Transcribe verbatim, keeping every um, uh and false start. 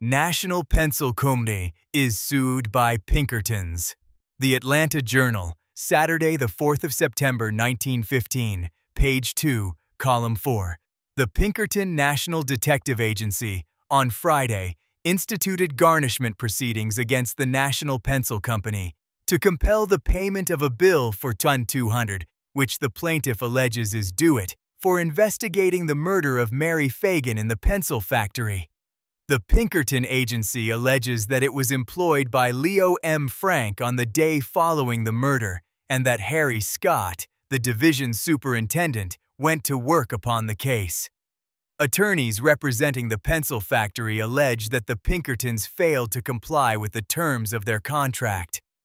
National Pencil Company is sued by Pinkertons. The Atlanta Journal, Saturday the fourth of September nineteen fifteen, page two, column four. The Pinkerton National Detective Agency, on Friday, instituted garnishment proceedings against the National Pencil Company to compel the payment of a bill for ton two hundred, which the plaintiff alleges is due it, for investigating the murder of Mary Fagan in the pencil factory. The Pinkerton Agency alleges that it was employed by Leo M. Frank on the day following the murder, and that Harry Scott, the division superintendent, went to work upon the case. Attorneys representing the pencil factory allege that the Pinkertons failed to comply with the terms of their contract.